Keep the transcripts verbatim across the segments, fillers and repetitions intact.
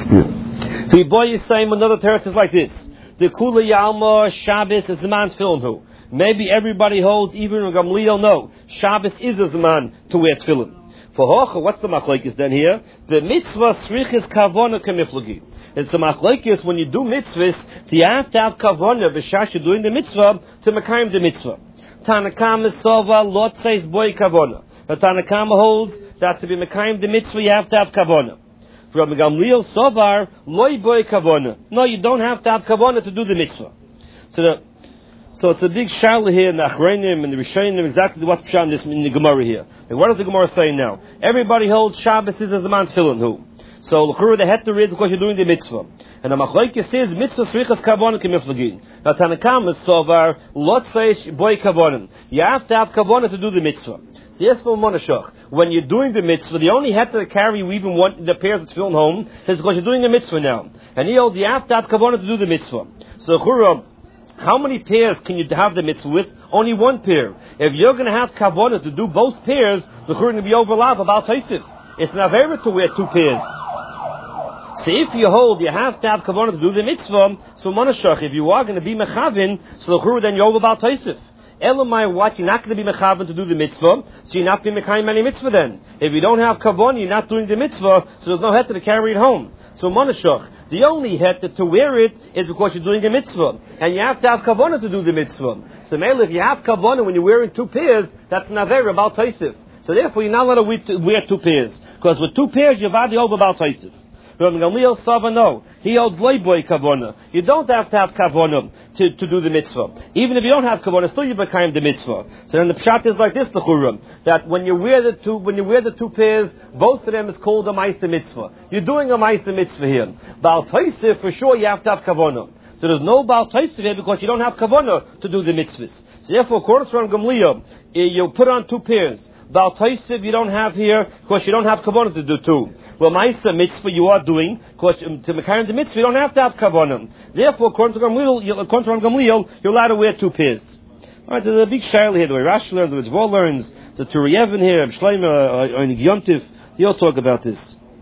Yeah. The boy is saying another teretz is like this. The Kula Yalma Shabbos is the man tefillin who. Maybe everybody holds, even Gamliel, no. Shabbos is a man to wear tefillin. For Hocha, what's the machlokes then here? The mitzvah srichis kavona kemiflagi. It's the machlokes when you do mitzvahs, you have to have kavona b'shash you're doing the mitzvah to mekayim the mitzvah. Tanakama sova lot says boy kavona. But Tanakama holds that to be mekayim the mitzvah you have to have kavona. From Gamliel sovar loy boy kavona. No, you don't have to have kavona to do the mitzvah. So the So it's a big shaila here in the Achreinim and the Rishonim, exactly what's pshat in this in the Gemara here. Like, what does the Gemara say now? Everybody holds Shabbos is as a man tefillin who. So l'chura the heter is because you're doing the mitzvah. And the machlokes says mitzvah srichas kavona kemiflagin. Now Tanakam is sovar lot says boy kavonim. You have to have kavona to do the mitzvah. So yes, for monashach, when you're doing the mitzvah, the only heter to carry you even want the pairs of tefillin home is because you're doing the mitzvah now. And he holds you have to have kavona to do the mitzvah. So l'chura, how many pairs can you have the mitzvah with? Only one pair. If you're going to have kavanah to do both pairs, the church going to be overlap about taisif. It's not very to wear two pairs. So if you hold, you have to have kavanah to do the mitzvah. So monashach, if you are going to be mechavin, so the church then you're over about taisif. Elamai, what? You're not going to be mechavin to do the mitzvah, so you're not being mekayim any mitzvah then. If you don't have kavanah, you're not doing the mitzvah, so there's no heter to carry it home. So monashach, the only heter to wear it is because you're doing a mitzvah, and you have to have kavanah to do the mitzvah. So mele, if you have kavanah when you're wearing two pairs, that's naver about taisif. So therefore, you're not allowed to wear two pairs, because with two pairs you're vadi over about taisif. But Gamliel Sava, no, he holds loyboy kavanah. You don't have to have kavanah to, to do the mitzvah. Even if you don't have kavanah, still you become the mitzvah. So then the pshat is like this, the churam, that when you wear the two, when you wear the two pairs, both of them is called a ma'aseh mitzvah. You're doing a ma'aseh mitzvah here. Baal taisif, for sure you have to have kavanah. So there's no Baal taisif here because you don't have kavanah to do the mitzvahs. So therefore, according to Gamliel, you put on two pairs. Baal taisif you don't have here because you don't have kavanah to do two. Well, ma'aseh mitzvah you are doing because um, to mekayim the mitzvah you don't have to have kavanah. Therefore, according to Gamliel, according to Gamliel, you're allowed to wear two pairs. All right, there's a big shaila here. The way Rashi learns, the way Tzvor learns, the Turi Even here, Shleimer, or in Yontif, they all talk about this.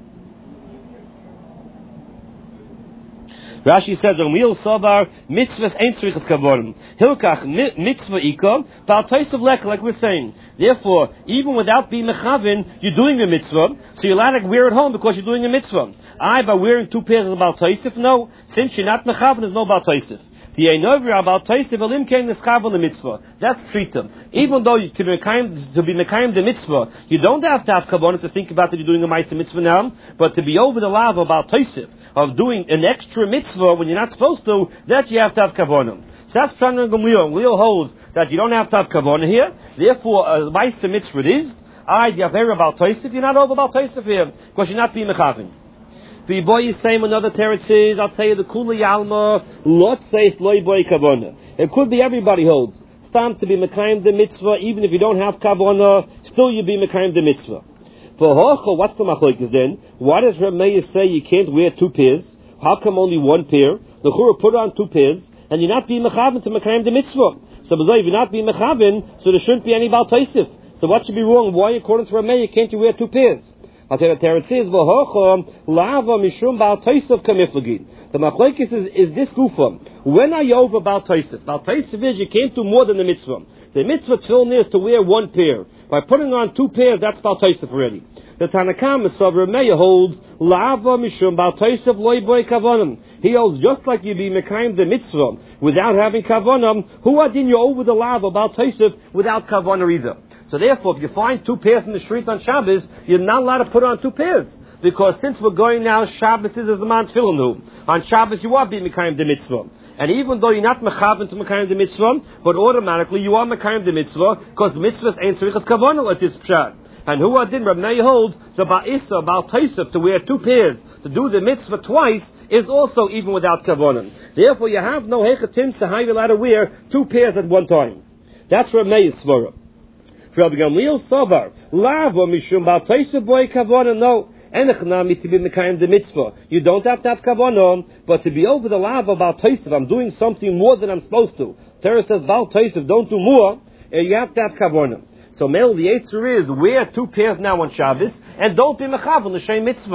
Rashi says, "Gamliel sabar mitzvahs ain't tzrichas kavonim. Hilkach mitzvah ika bal taisav lek." Like we're saying, therefore, even without being mechavin, you're doing a mitzvah, so you're allowed to wear it home because you're doing a mitzvah. I by wearing two pairs of bal taisif, no. Since you're not mechavin, there's no bal taisif. The einover about taisif elim kein neschavel the mitzvah. That's treated. Even though you, to be mekayim to be mekayim the mitzvah, you don't have to have kavanah to think about that you're doing a ma'aseh mitzvah now, but to be over the lava about taisif of doing an extra mitzvah when you're not supposed to, that you have to have kavanah. So that's Pshat and Gamliel. Gamliel holds that you don't have to have kavanah here. Therefore, a ma'aseh mitzvah it is. I you have heard about taisif. You're not over about taisif here because you're not being mechavin. The boy is saying another teretz says, I'll tell you the kula yalma lot says loy boy kavanah. It could be everybody holds. It's time to be mekayim the mitzvah, even if you don't have kavanah, still you be mekayim the mitzvah. For hocha, what's the machlokes then? Why does Rameya say you can't wear two pairs? How come only one pair? The chura put on two pairs, and you're not being mechavin to mekayim the mitzvah. So if you're not being mechavin, so there shouldn't be any bal taisif. So what should be wrong? Why, according to Rameya, can't you wear two pairs? I'll tell you the teretz says, "V'hocha lava mishum bal taisif kamiflagin." The machlokes is, is this gufa. When are you over bal taisif? Bal taisif is you can't do more than the mitzvah. The mitzvah tefillin is to wear one pair. By putting on two pairs, that's bal taisif already. The Tanakam of Rameya holds lava mishum bal taisif loy boy kavanim. He holds just like you be mekayim the mitzvah without having kavanam. Who adin you over the lava bal taisif without kavanah either? So therefore, if you find two pairs in the street on Shabbos, you're not allowed to put on two pairs. Because since we're going now, Shabbos is as a man tefillin. On Shabbos, you are being mekayim the mitzvah. And even though you're not mechavin to mekayim the mitzvah, but automatically you are mekayim the mitzvah, because mitzvahs ain't tzrichas kavanah like this pshat. And who adin Rab Meir holds the ba'isa, ba'al taisif, to wear two pairs, to do the mitzvah twice, is also even without kavanah. Therefore, you have no hechatim to how you're allowed to wear two pairs at one time. That's Rab Meir's svara. Rabbi Gamliel Savar, lava mishum bal taisif boy kavanah, no. Enechnami to be mekayim the mitzvah. You don't have to have kavanah, but to be over the lava bal taisif, I'm doing something more than I'm supposed to. Torah says bal taisif, don't do more, you have to have kavanah. So male, the answer is wear two pairs now on Shabbos, and don't be mechav on the same mitzvah. So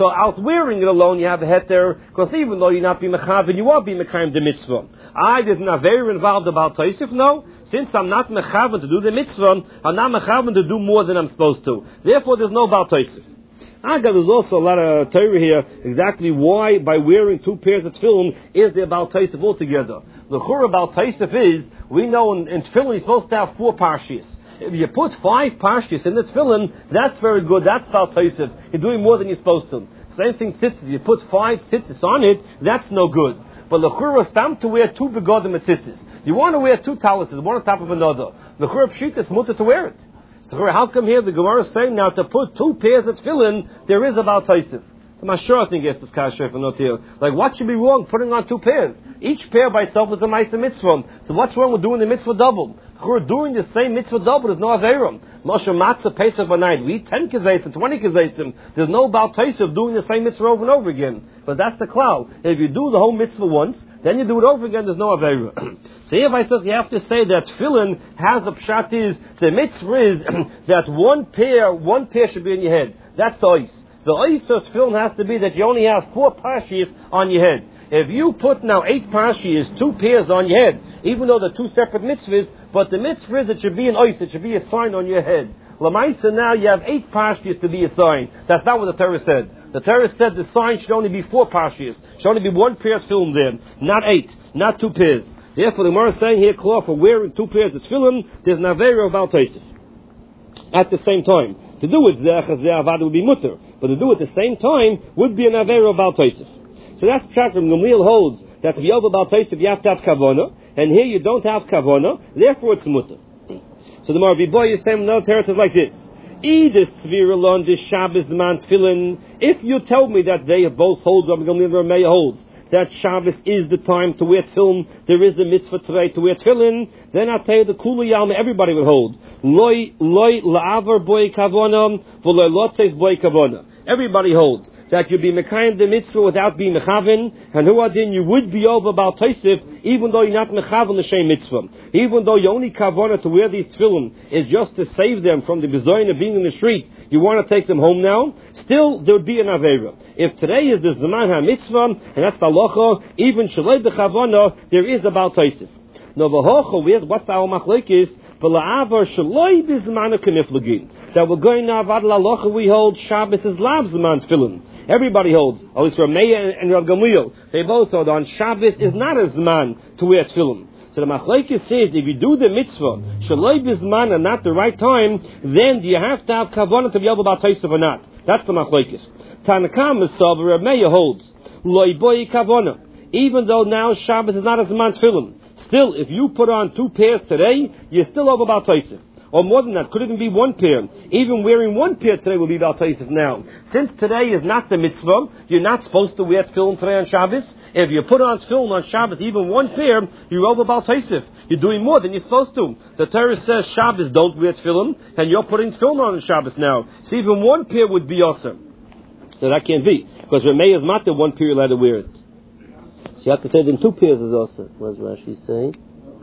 So, als wearing it alone, you have a heter, because even though you're not being mechaven, you are being mechaven the mitzvah. I, there's not very involved about Tosef, no. Since I'm not mechaven to do the mitzvah, I'm not mechaven to do more than I'm supposed to. Therefore, there's no Baal Tosef. I got there's also a lot of Torah here, exactly why by wearing two pairs of tefillin is there Baal Tosef altogether. The chura Baal Tosef is, we know in, in tefillin you're supposed to have four parshas. If you put five parshas in the tefillin, that's very good, that's Baal Tosef. You're doing more than you're supposed to. Same thing tzitzis, you put five tzitzis on it, that's no good. But the chura is time to wear two begodim and tzitzis. You want to wear two talis, one on top of another. The chura pshita is mutter to wear it. So how come here the Gemara is saying now to put two pairs of tefillin, there is about Tosef? I'm not sure I think it's this kasher for not here. Like, what should be wrong putting on two pairs? Each pair by itself is a ma'aser mitzvah. So what's wrong with doing the mitzvah double? We're doing the same mitzvah double. There's no averim. Moshe matzah pesach by night. We eat ten kazaysim, twenty kazaysim. There's no about Tosef doing the same mitzvah over and over again. But that's the cloud. If you do the whole mitzvah once, then you do it over again, there's no averim. So here by says you have to say that tefillin has a pshat is, the mitzvah is that one pair, one pair should be in your head. That's the ois. The ois of tefillin has to be that you only have four parshas on your head. If you put now eight parshas, two pairs on your head, even though they're two separate mitzvahs, but the mitzvah is it should be an ois, it should be a sign on your head. Lamaisa now you have eight parshas to be a sign. That's not what the Torah said. The Torah said the sign should only be four parshas. Should only be one pair of tefillin there, not eight, not two pairs. Therefore, the Gemara is saying here, cloth for wearing two pairs of tefillin, there's an avera of Baal Tosef. At the same time, to do it zeh chazeh avad would be mutter, but to do it at the same time would be an avera of Baal Tosef. So that's pshat from Gamliel holds that if you have a Baal Tosef, you have to have kavana, and here you don't have kavana, therefore it's mutter. So the Gemara Biboy is saying another narrative like this. If you tell me that they both hold, Rabbi Gamliel and Rameya holds, that Shabbos is the time to wear tefillin, there is a mitzvah today to wear tefillin, then I tell you the Kula Yalma, everybody would hold. Loi, loi, la'avar boy kavona, v'loi lotzeis boy kavona. Everybody holds that you be mekayim the mitzvah without being mechavin, and who adin you would be over about Tosef, even though you're not mechavin the same mitzvah. Even though your only kavana to wear these tefillin is just to save them from the bizoyin of being in the street, you want to take them home now, still there would be an avera. If today is the Zaman HaMitzvah, and that's the halacha, even shalei b'chavana, there is about Tosef. No, v'hocha, what's our machlekes? V'la'avar shalei b'zman ha'keniflagin. That we're going now, avad l'halacha, we hold Shabbos is lav Zaman tefillin. Everybody holds, at least Rameya and Rav Gamliel, they both hold on Shabbos is not a Zman to wear tefillin. So the machlekes says if you do the mitzvah shaloi b'zman and not the right time, then do you have to have kavanah to be able about Tosef or not? That's the machlekes. Tanakam Misav Rav Meir holds loy boy kavanah. Even though now Shabbos is not a Zman tefillin, still if you put on two pairs today, you're still over about Tosef. Or more than that, could even be one pair. Even wearing one pair today will be about Tosef now. Since today is not the mitzvah, you're not supposed to wear tefillin today on Shabbos. If you put on tefillin on Shabbos, even one pair, you're over about Tosef. You're doing more than you're supposed to. The Torah says Shabbos don't wear tefillin, and you're putting tefillin on Shabbos now. So even one pair would be awesome. So that can't be, because Ramey is not the one pair you're allowed to wear it. So you have to say then two pairs is awesome. What does Rashi say?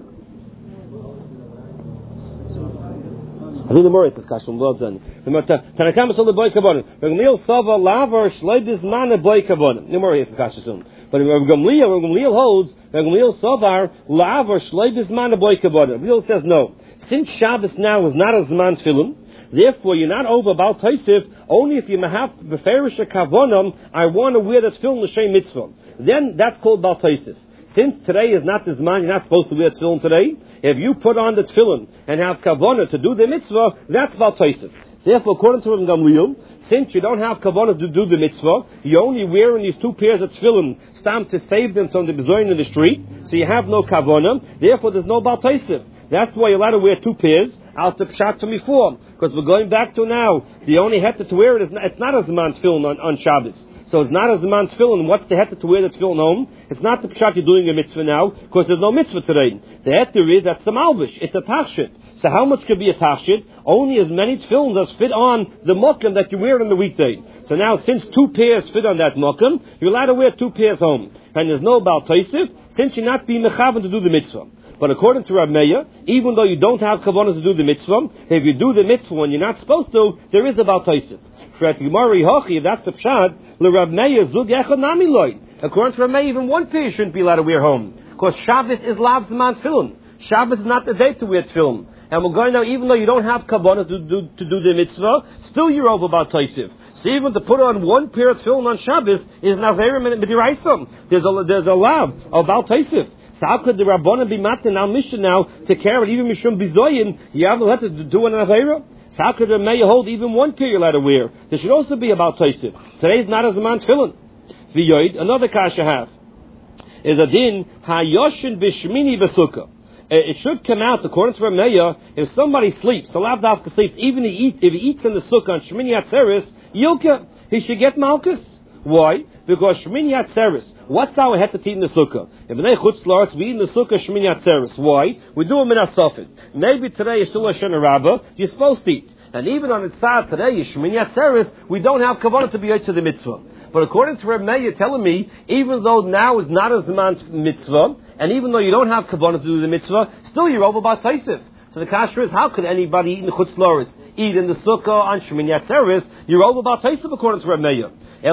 I think the Morris discussion well done. The Tanakam is the boy kavon. Gamliel sava lavar shleibis man a boy kavon. The Morris discussion soon. But Gamliel, Gamliel holds Gamliel savar lavar shleibis man a boy kavon. Gamliel says no. Since Shabbos now is not a zman tefillin, therefore you're not over about Tosef. Only if you have beferish a kavonam, I want to wear that tefillin l'shem mitzvah. Then that's called Baal Tosef. Since today is not the Zman, you're not supposed to wear tefillin today. If you put on the tefillin and have kavanah to do the mitzvah, that's Baal Tosef. Therefore, according to Rabbi Gamliel, since you don't have kavanah to do the mitzvah, you're only wearing these two pairs of tefillin stamped to save them from the bezoin in the street, so you have no kavanah, therefore there's no Baal Tosef. That's why you're allowed to wear two pairs, out the pshat from before. Because we're going back to now, the only heter to wear it is not, it's not a Zman tefillin on, on Shabbos. So it's not a Zman tefillin. What's the heter to wear the tefillin home? It's not the pshat you're doing a mitzvah now, because there's no mitzvah today. The heter is that's the malbish. It's a tachshit. So how much could be a tachshit? Only as many tefillin as fit on the mokum that you wear on the weekday. So now, since two pairs fit on that mokum, you're allowed to wear two pairs home. And there's no Baal Tosef, since you're not being mechavan to do the mitzvah. But according to Rav Meir, even though you don't have kavanah to do the mitzvah, if you do the mitzvah when you're not supposed to, there is a Baal Tosef. If that's the pshat, Le Rav Meir zug echad nami loy. According to Rav Meir, even one pair shouldn't be allowed to wear home, because Shabbos is lav zman tefillin. Shabbos is not the day to wear tefillin. And we're going now, even though you don't have kavanah to do, to do the mitzvah, still you're over about Tosef. So even to put on one pair of tefillin on Shabbos is naverim midiraisa. There's a there's a lav about Tosef. So how could the Rabbanan be matin now mission now to carry it even mishum bizoyin? You have let to do an avera. So how could the Meir hold even one pair you're allowed to wear? There should also be about Tosef. Today's not as a man tefillin. V'yoid, another kasha have is a din hayoshin b'shmini b'sukkah. It should come out, according to Rav Meir, if somebody sleeps, so lav dafka sleeps, even he eat, if he eats in the sukkah on Shmini Atzeres, Yilka, he should get malchus. Why? Because Shmini Atzeres, what's our head to eat in the sukkah? If they chutz la'aretz, we eat in the sukkah Shmini Atzeres. Why? We do a min asafid. Maybe today is still a Shana Rabbah, you're supposed to eat. And even on the tzad today, is Shmini Atzeres, we don't have kavanah to be out to the mitzvah. But according to Rav Meir, you're telling me, even though now is not a Zman mitzvah, and even though you don't have kavanah to do the mitzvah, still you're over about Tosef. So the kasha is, how could anybody eat in the chutz la'aretz, eat in the sukkah on Shmini Atzeres? You're over about Tosef according to Rav Meir.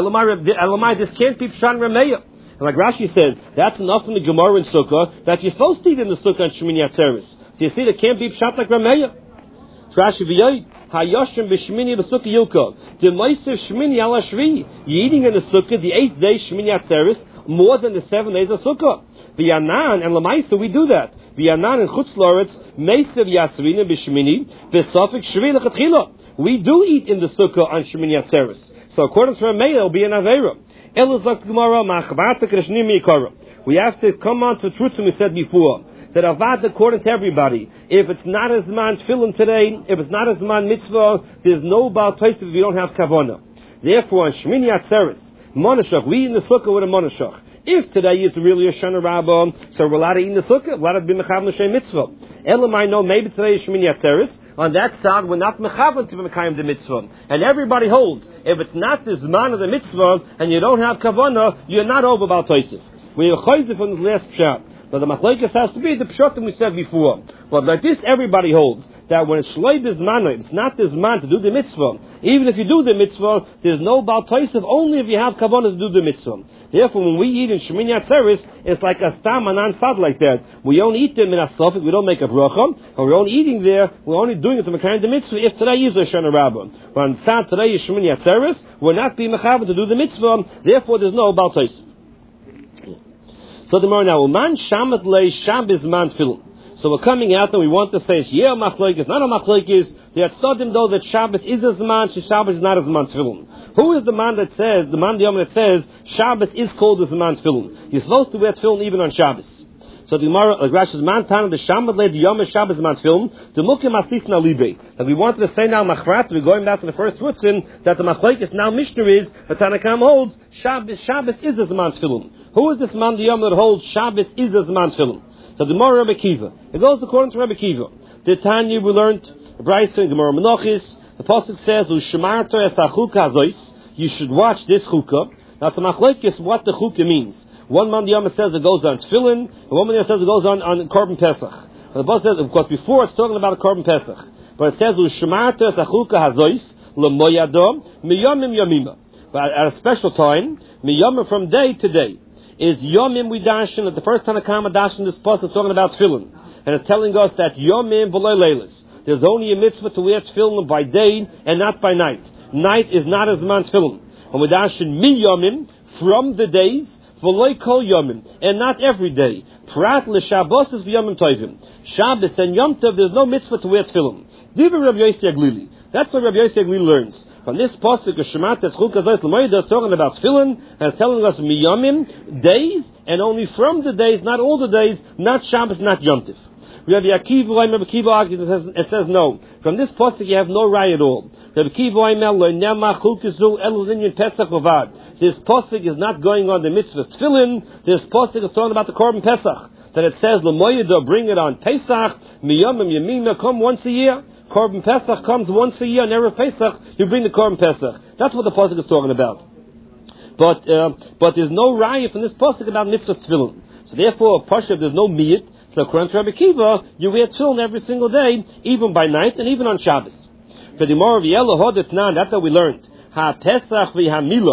Elamai, this can't be pshan Rav Meir. And like Rashi says, that's enough in the Gemara in sukkah that you're supposed to eat in the sukkah on Shmini Atzeres. So you see, there can't be pshat like Rav Meir. Rashi v'yoy. Hayoshim b'shmini b'sukkah yilka. The meiser shmini ala shvi. You're eating in the sukkah the eighth day shmini atzeres more than the seven days of sukkah. V'yanan and lamaisa we do that. V'yanan and chutz la'aretz meiser yasvina b'shmini b'safik shvi lechatchila. We do eat in the sukkah on shmini atzeres. So according to Rav Meir, it'll be an avera. Elazak Gemara ma'achbata krishnim mikara. We have to come on to the truth we said before. That avad according to everybody. If it's not as man tefillin today, if it's not as man mitzvah, there's no Baal Tosef if you don't have kavanah. Therefore, on Shmini Atzeres, monashach, we eat in the sukkah with a monashach. If today is really a Shana Rabbah, so we're allowed to eat in the sukkah, we're allowed to be mechav l'shem mitzvah. Elamai know maybe today is Shmini Atzeres. On that side, we're not mechav to be mekayim the mitzvah. And everybody holds, if it's not the zman of the mitzvah, and you don't have kavanah, you're not over Baal Tosef. We're chayzer from the last pshat. So the machlokes has to be the pshatim we said before. But like this, everybody holds that when it's shleib is man, it's not this man to do the mitzvah. Even if you do the mitzvah, there's no Baal Tosef only if you have kavanah to do the mitzvah. Therefore, when we eat in Shmini Atzeres, it's like a stam anan sad like that. We only eat them in a sofik, we don't make a bracha, and we're only eating there, we're only doing it to mekayim the mitzvah if today is a Shana Rabbah. But on sad today is Shmini Atzeres, we're not being mechaber to do the mitzvah, therefore there's no Baal Tosef. So the more now, man shamat lei Shabbos man tefillin. So we're coming out and we want to say, yeah, machlokes, not a machlokes. They had studied though that Shabbos is a zman, Shabbos is not a zman tefillin. Who is the man that says, the man the Yom that says, Shabbos is called a zman tefillin? You're supposed to wear tefillin even on Shabbos. So the Gemara, like Rashi's man tan the shamat lei the Yom Shabbos man tefillin, the mukim asif na libe. And we wanted to say now machrat, we're going back to the first Wutzin, that the machlokes now Mishnah is, the Tanakam holds, Shabbos, Shabbos is a zman tefillin. Who is this man the Yom that holds Shabbos is a zman tefillin? So the Gemara Rebbe Kiva. It goes according to Rebbe Kiva. The Tanya we learned, Bryce and Gemara Menachis, the Pasuk says, U'shemarto es ha'chuka hazois, you should watch this chukah. Now the machlokes what the chukah means. One man the Yom says it goes on tefillin, and one man says it goes on, on Korban Pesach. And the Pasuk says, of course before it's talking about a Korban Pesach. But it says, U'shemarto es ha'chuka hazois, l'moyadom, miyomim yomima. But at a special time, miyomim from day to day. Is Yomim we dashin, at the first time I come dashin, this post is talking about tefillin. And it's telling us that Yomim v'loy leilis. There's only a mitzvah to wear tefillin by day and not by night. Night is not as man tefillin. And we dashin mi Yomim, from the days, v'loy kol Yomim, and not every day. Prat l'shabbos is v'yomim tovim. Shabbos and Yom Tov, there's no mitzvah to wear tefillin. Diva Rabbi Yossi Aglili. That's what Rabbi Yossi Aglili learns. From this pasuk, Shemat Tzchuk Azayis L'Moyda is talking about tefillin, and it's telling us miyamim, days, and only from the days, not all the days, not Shabbos, not Yom Tov. Rabbi Akiva, Rabbi Akiva argues, it says, it says no. From this pasuk you have no right at all. Rabbi Akiva, Lo Nema Chukizu Elulinian Pesach Ovad. This pasuk is not going on the mitzvah tefillin. This pasuk is talking about the Korban Pesach. That it says L'Moyda, bring it on Pesach, miyamim Yemina, come once a year. Korban Pesach comes once a year, and Erev Pesach, you bring the Korban Pesach. That's what the pasuk is talking about. But uh, but there's no raya from this pasuk about mitzvah tefillin. So therefore, pasuk there's no miyit. So according to Rabbi Kiva, you wear tefillin every single day, even by night and even on Shabbos. For the more of Yellow Hodetnan, that's what we learned. Ha Pesach v'Hamila.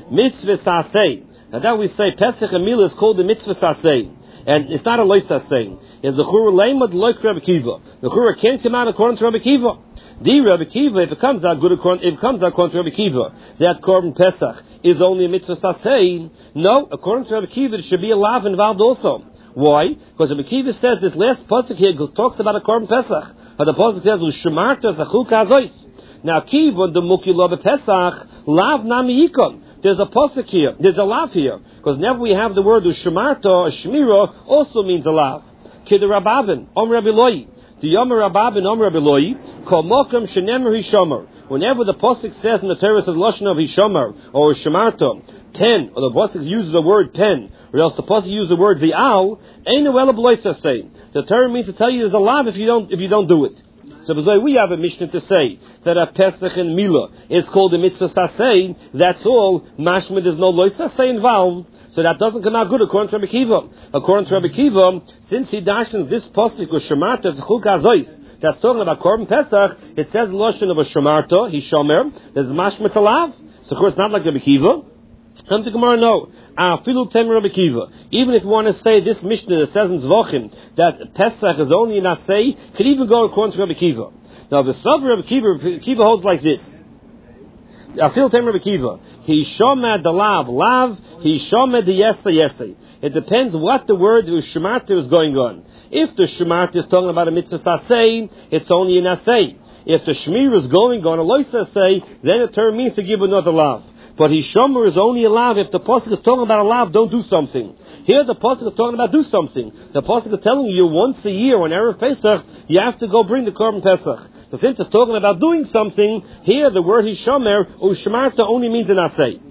Mitzvah Sasei. Now that we say Pesach and Mila is called the Mitzvah Sasei. And it's not a Lois Sasei. It's the Chura Leimad Loik Rabbi Kiva. The Chura can't come out according to Rabbi Kiva. The Rabbi Kiva, if it comes out good according, if it comes out according to Rabbi Kiva, that Korban Pesach is only a Mitzvah Sasei. No, according to Rabbi Kiva, it should be a Lav involved also. Why? Because Rabbi Kiva says this last pasuk here talks about a Korban Pesach. But the pasuk says, "U'shemarta zachuka hazois." Now, Kiva the Mukila Pesach Lav Nami Yikon. There's a pasuk here. There's a lav here because whenever we have the word U'shemarta or Shmira also means a lav. Kid Rababin Om Rabbi Loi. The Yom Rababin Om Rabbi Loi. Kol Mokem Shenemer Hishomer. Whenever the pasuk says in the Torah says Lashon of Hishomer or Shemarta, pen, or the pasuk uses the word pen, or else the pasuk uses the word Vi'al, ain't no ela b'loisa say. The Torah means to tell you there's a lav if you don't if you don't do it. So we have a Mishnah to say that a Pesach and Mila is called a Mitzvah Sasei. That's all. Mashma, there's no Lois Sasei involved. So that doesn't come out good according to Rabbi Kiva. According to Rabbi Kiva, since he dashes this pasuk with Shemarta Zechuk Hazois, that's talking about Korban Pesach, it says Lashon of a Shemarta, he Shomer, there's Mashma Talav. So of course not like Rabbi Kiva. Come to Gemara, no. Afilu tem Rabbi Kiva. Even if you want to say this Mishnah that says in Zvachim that Pesach is only an Asay, could even go according to Rabbi Kiva. Now, the Sav Rabbi Kiva, Rabbi Kiva holds like this. Afilu tem Rabbi Kiva. He shomed the lav, lav. He shomed the yesa, yesa. It depends what the word U'shemarta is going on. If the Shemarta is talking about a mitzvah Asay, it's only an Asay. If the Shmir is going on a Lois Asay, then the term means to give another lav. But his shomer is only a lav if the pasuk is talking about a lav, don't do something. Here the pasuk is talking about do something. The pasuk is telling you once a year on Erev Pesach, you have to go bring the Korban Pesach. So since it's talking about doing something, here the word his shomer, U'shemarta, only means an asay.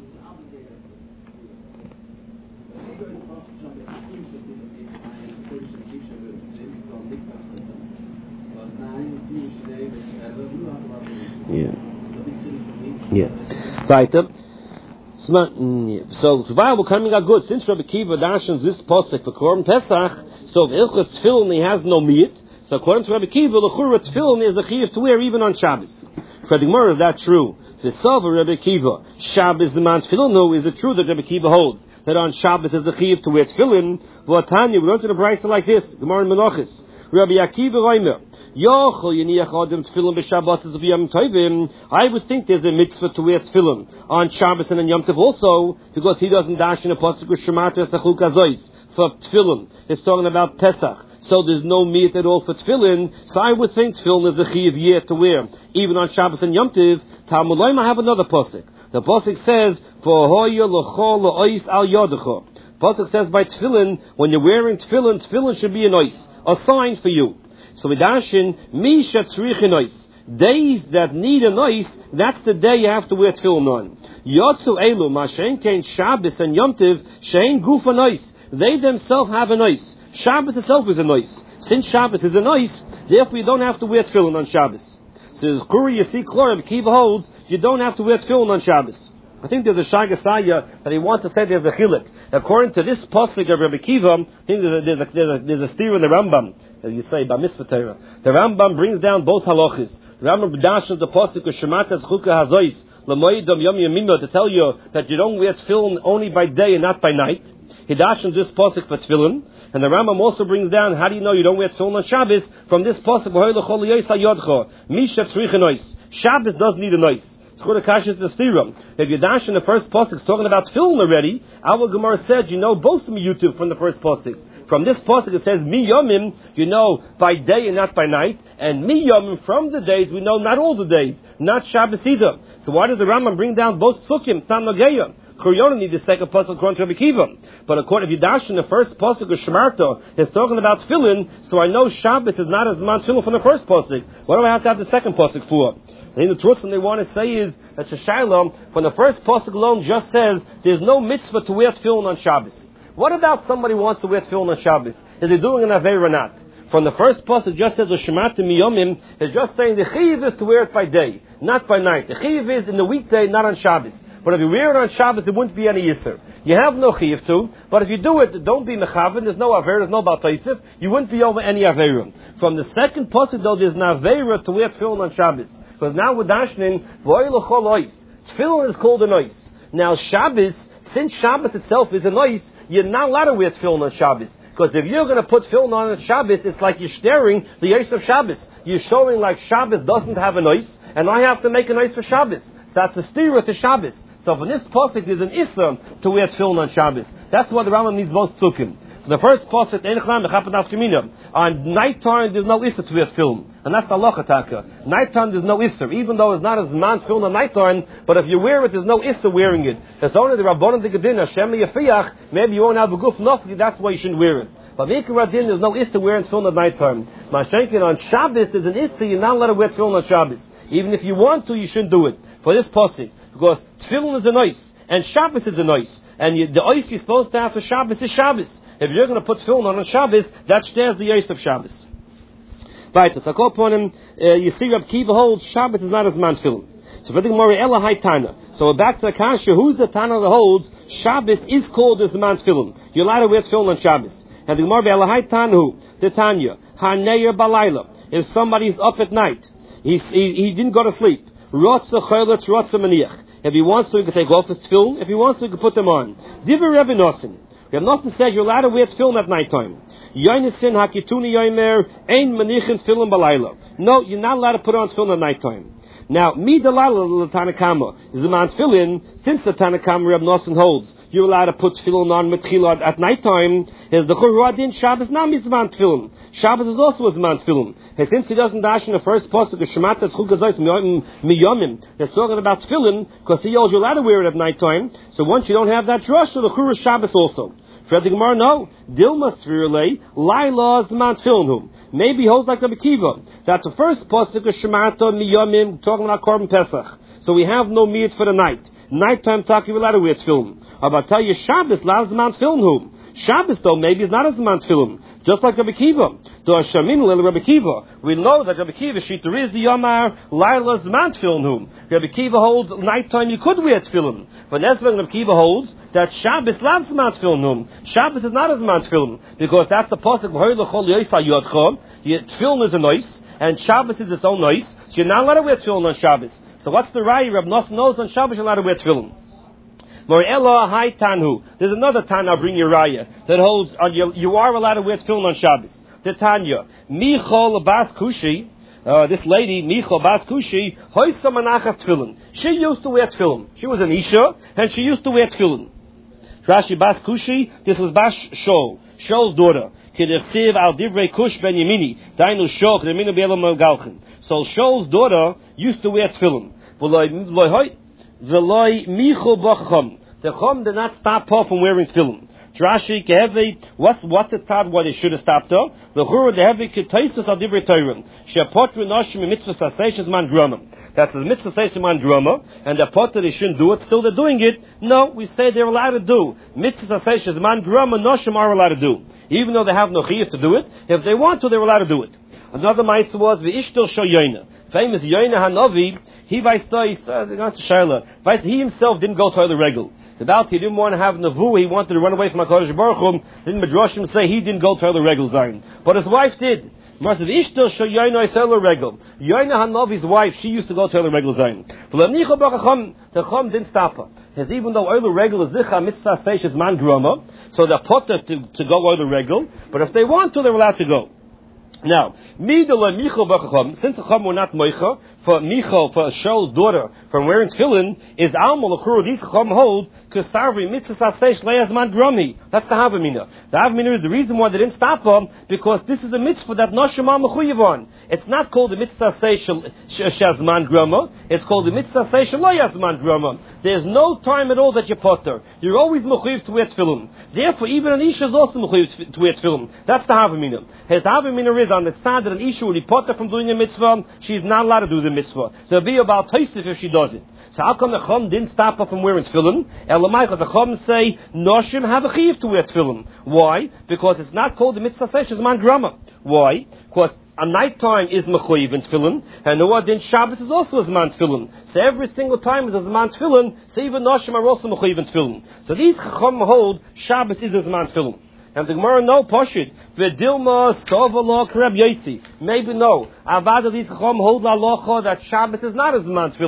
Yeah. Yeah. Right. So, so we're coming out good. Since Rabbi Kiva dashes this pasuk for Korban Pesach, so if Ilchus Tefillin he has no meat, so according to Rabbi Kiva, the Chura Tefillin is a chiyuv to wear even on Shabbos. For the Gemara, is that true? The Sava Rabbi Kiva, Shabbos the man Tefillin, no, is it true that Rabbi Kiva holds that on Shabbos is a chiyuv to wear Tefillin? V'atanya, we learned in the Brisa like this, Gemara in Menachos. Rabbi Akiva Reimer, Yochel Yeniach Adam Tefillin b'Shabbos is Yom Tovim. I would think there's a mitzvah to wear Tefillin on Shabbos and on Yom Tov also, because he doesn't dash in a pasuk with Shemarta Zechuk Hazois for Tefillin. It's talking about Pesach, so there's no meat at all for Tefillin. So I would think Tefillin is a chiyuv year to wear, even on Shabbos and Yom Tov. Talmud Loim, I have another pasuk. The pasuk says, "For hoya l'chol l'ois al yodecha." Pasuk says by Tefillin, when you're wearing Tefillin, Tefillin should be a ois, a sign for you. So we dash in mi shetzrich an ois. Days that need a ois, that's the day you have to wear Tefillin on. Yotzu elu ma shein kein Shabbos and Yom Tov shein guf an ois. They themselves have an ois. Shabbos itself is an ois. Since Shabbos is an ois, therefore you don't have to wear Tefillin on Shabbos. So Kuri, you see, Klorab Kiva holds you don't have to wear Tefillin on Shabbos. I think there's a Shagasaya that he wants to say there's a chilik. According to this pasuk of Rabbi Kiva, I think there's a, there's a, there's a, there's a steer in the Rambam, as you say, by Mitzvah Torah. The Rambam brings down both halachas. The Rambam dashes the pasuk of Shemarta Zechuk Hazois, L'moedom Yom Yamino, to tell you that you don't wear tefillin only by day and not by night. He dashes this pasuk for tefillin. And the Rambam also brings down, how do you know you don't wear tefillin on Shabbos? From this pasuk, Shabbos does need a noise. If you dash in the first pasuk, it's talking about tefillin already. Our Gemara said, you know, both from YouTube from the first pasuk. From this pasuk it says mi yomim, you know, by day and not by night, and mi yomim from the days, we know not all the days, not Shabbos either. So why does the Rambam bring down both psukim? Tam nageya. Kuryona need the second pasuk according to Rabbi Kiva. But according to Yudash in the first pasuk of Shemarta, it's talking about tefillin, so I know Shabbos is not as man tefillin from the first pasuk. What do I have to have the second pasuk for? I think the truth they want to say is that Shashaylam, from the first pasuk alone, just says there's no mitzvah to wear tefillin on Shabbos. What about somebody who wants to wear tefillin on Shabbos? Is he doing an aveir or not? From the first pasuk just says Shemata miyomim, it's just saying the chiyuv is to wear it by day, not by night. The chiyuv is in the weekday, not on Shabbos. But if you wear it on Shabbos, there wouldn't be any yisur. You have no chiyuv to, but if you do it, don't be mechavan. There's no aveir, there's no baltaisif. You wouldn't be over any aveirim. From the second pasuk though, there's an aveira to wear tefillin on Shabbos. Because now we're dashing, tefillin is called an ois. Now Shabbos, since Shabbos itself is a noise, you're not allowed to wear tefillin on Shabbos. Because if you're going to put tefillin on on Shabbos, it's like you're staring the Yos of Shabbos. You're showing like Shabbos doesn't have a noise, and I have to make a noise for Shabbos. So that's a stira to Shabbos. So for this pasuk, there's an issa to wear tefillin on Shabbos. That's why the Rambam needs both tzukim. So the first pasuk, on night time there's no issa to wear tefillin, and that's the halacha taka. Night time there's no issa, even though it's not as man tefillin on night time. But if you wear it, there's no issa wearing it. It's only the rabbanon the gedin Hashem yafiach. Maybe you won't have a guf nafli. That's why you shouldn't wear it. But mikra din, there's no issa wearing tefillin at night time. Mashenkin on Shabbos there's an issa. You're not allowed to wear tefillin on Shabbos. Even if you want to, you shouldn't do it for this pasuk. Because tefillin is a noise, and Shabbos is a noise, and you, the ois you're supposed to have for Shabbos is Shabbos. If you're going to put tefillin on on Shabbos, that shares the ois of Shabbos. Right, so I call upon him, uh, you see Reb Kiva holds Shabbos is not as man tefillin. So for the Gemara, Ella Hai Tana. So we're back to the Kasha, who's the Tana that holds Shabbos is called as man tefillin. You're allowed to wear tefillin on Shabbos. And the Gemara, Ella Hai Tana, who? The Tanya. Haneir Balayla. If somebody's up at night, he, he, he didn't go to sleep. Rotza Chaylet, Rotza Maniach. If he wants to, he can take off his tefillin. If he wants to, he can put them on. Divrei Rebbe Nosson. Rebbe Nosson says you're allowed to wear tefillin at night time. Yoinisin hakituni yoimer ein manichin tefillin balayla. No, you're not allowed to put on tefillin at night time. Now, mi dalala l'tanakama is a man tefillin. Since the Tanakama Rebbe Nosson holds, you're allowed to put tefillin on metchila at night time. Is the Churradin Shabbos now is man tefillin. Shabbos is also a man tefillin. And since he doesn't dash in the first pasuk of Shemata Tzchukazos Miyomim, they're talking about tefillin because he holds you're allowed to wear it at night time. So once you don't have that drush, so the Chur is Shabbos also. For the Gemara, no. Dilma Svirle, Laila is man tefillin. Maybe he holds like the Mekiva. That's the first pasuk of Shemata Miyomim talking about Korban Pesach. So we have no meat for the night. Nighttime talking we're allowed to wear tefillin. About tell you Shabbos, Laila is man tefillin. Shabbos, though, maybe is not as man tefillin. Just like Rabbi Kiva. To Hashamin Lil Rabbi Kiva. We know that Rabbi Kiva, Shita is the Yomar, Laila's man tefillin. Rabbi Kiva holds nighttime you could wear tefillin. But Nesvang Rabbi Kiva holds that Shabbos loves man tefillin. Shabbos is not as man tefillin. Because that's the pasuk, tefillin is a noise, and Shabbos is its own noise. So you're not allowed to wear tefillin on Shabbos. So what's the raya? Rabbi Nosson knows on Shabbos you're allowed to wear tefillin. Mori'ela Hai Tanhu. There's another Tana, I'll bring you raya, that holds on you, you are allowed to wear tefillin on Shabbos. The Tanya. Michal Bas Kushi, uh, this lady, Michal Bas Kushi, Hoysa Manachas tefillin. She used to wear tefillin. She was an Isha, and she used to wear tefillin. Rashi Bas Kushi, this was Bas Shol, Shol's daughter. Kedersiv al Divrei Kush ben Yemini, Dainu Shol, Kedeminu Be'elam Galchen. So Shol's daughter used to wear tefillin. V'loi michol b'chacham. The chum did not stop her from wearing tefillin. Rashi kehevi. What's what's the thought? Why they should have stopped her? The chura the heavy ketaisus al divrei Torah. She apotru noshim mitzvah saseish man drama. That's the mitzvah saseish man drama, and the potter they shouldn't do it. Still they're doing it. No, we say they're allowed to do mitzvah saseish man drama. Noshim are allowed to do, even though they have no chiyuv to do it. If they want to, they're allowed to do it. Another ma'aseh was v'ishtel sho yoina. Famous Yoina Hanavi. He vice uh, he himself didn't go to the regal. About he didn't want to have Navu, he wanted to run away from HaKadosh Baruch Hu. Didn't Midrashim say he didn't go to the regal Zion. But his wife did. Yoina Hanavi's wife, she used to go to the regal Zion. The Chum didn't stop her. Because even though oil regal is Zicha Mitzvah Seishes Man Groma, so they're put to, to go oil regal, but if they want to, they're allowed to go. Now, since the Chum were not moicha, for Michal, for Shol's daughter, from wearing tefillin, is Almal, L'churu, these Chum hold, Kusarvi, Mitzvah Saseish, Leaz Man Grami. That's the Havamina. The Havamina is the reason why they didn't stop them, because this is a mitzvah that Noshima Mechuyev on. It's not called the Mitzvah Saseish Shazman Grama, it's called the Mitzvah Saseish Leaz Man Grama. There's no time at all that you potter. You're always Mechuyev to wear tefillin. Therefore, even an Isha is also Mechuyev to wear tefillin. That's the Havamina. His Havamina is on the side that an Isha will be potter from doing a mitzvah, she's not allowed to do the mitzvah. So it'll be about Taisif if she does it. So how come the Chum didn't stop her from wearing tefillin? Elamai, because the Chum say, Noshim have a chiv to wear tefillin. Why? Because it's not called the mitzvah sesh, it's man grama. Why? Because a nighttime is mechuyev in tefillin, and the word in Shabbos is also as man tefillin. So every single time is as man tefillin, so even Noshim are also mechuyev in tefillin. So these Chum hold, Shabbos is as man tefillin. And the Gemara no poshit. V'dilma sovala kreb yosi. Maybe no. Avada these chum hold la locha that Shabbos is not as man tefillin.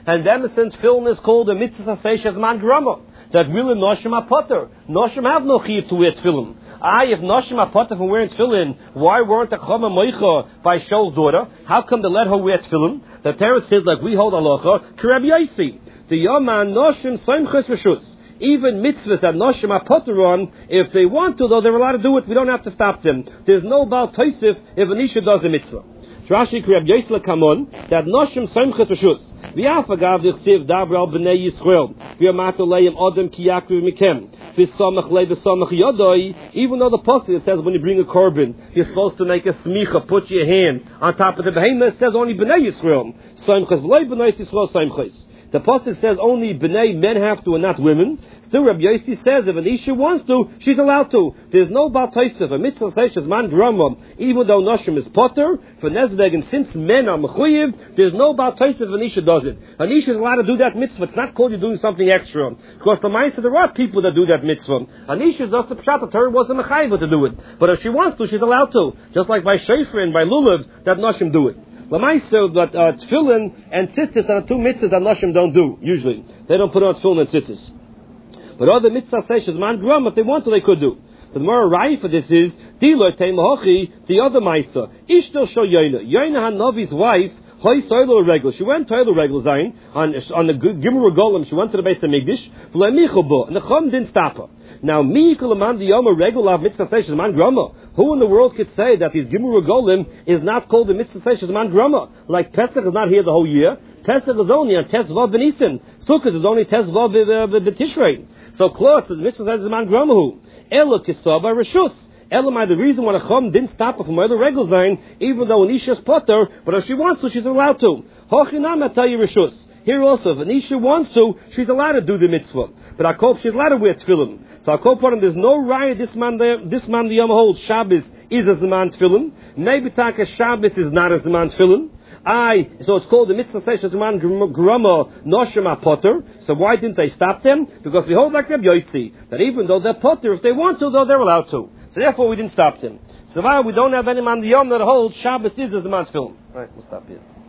And then since film is called a mitzvah seishes man grama, that really noshim apotter. Noshim have no chiyuv to wear tefillin. I, if noshim apotter from wearing tefillin, why weren't the chama moicha by Shaul's daughter? How come they let her wear tefillin? The Torah says like we hold halacha, Kereb Yosi. The yaman noshim soimches v'shus. Even mitzvahs that noshim apotter on, if they want to, though they're allowed to do it, we don't have to stop them. There's no Baal Tosef if an isha does a mitzvah. Rashi Kereb Yosi kamon that noshim soimches v'shus. V'afagav dichsiv dabra al b'nei Yisrael v'yamato leim adam ki yakriv mikem v'samach le v'samach yodoi. Even though the pasuk it says when you bring a korban you're supposed to make a smicha, put your hand on top of the behemoth, it says only b'nei Yisrael samchas v'lei b'nei Yisrael samchas. The pasuk says only b'nei men have to and not women. Still, Rabbi Yossi says if an isha wants to, she's allowed to. There's no Baal Tosef. A mitzvah seishes man grama, even though noshim is potter for nezveg, and since men are mechuyev, there's no Baal Tosef if an isha does it. An isha is allowed to do that mitzvah. It's not called you doing something extra. Because the Ma'aseh, there are people that do that mitzvah. An isha is just a pshat. The Torah wasn't mechayev to do it, but if she wants to, she's allowed to. Just like by shofar and by lulav, that noshim do it. Lamaisa, but uh, tefillin and tzitzis are two mitzvahs that noshim don't do usually. They don't put on tefillin and tzitzis. But other mitzvah seishes man gram, if they want to, they could do. So the more right for this is Dilo Tei Mahochi, the other Maisa. Ishtel Shal Yoina. Yoina Hanavi's wife, Hoy Soilo Regel. She went to the Regel Zain on on the Gimur Golem. She went to the base of Migdish. V'lemichubo, and the Chum didn't stop her. Now, Mi Kulaman the Yoma Regel of mitzvah seishes man grama. Who in the world could say that his Gimur Golem is not called the mitzvah seishes man grama? Like Pesach is not here the whole year. Pesach is only on Tes Vav Benisin. Sukkot is only Tes Vav B'Tishrei. So close as mitzvah says man gramahu. Ela kisaba reshus. Elamai, the reason why the Chum didn't stop her from where the regel zayin, even though an isha's potter, but if she wants to, she's allowed to. Hochinam atayi reshus. Here also, if an isha wants to, she's allowed to do the mitzvah. But I call she's allowed to wear tefillin. So I call upon him, there's no riot. This man, this man the Yom holds Shabbos is a Zman tefillin. Maybe Taka Shabbos is not a Zman tefillin. I, so it's called the mitzvah seishes man grama noshim potter. So why didn't they stop them? Because we hold like Rabbi Yossi that even though they're potter, if they want to, though they're allowed to. So therefore we didn't stop them. So while we don't have any man the Yom that holds Shabbos is a Zman tefillin. Right, we'll stop here.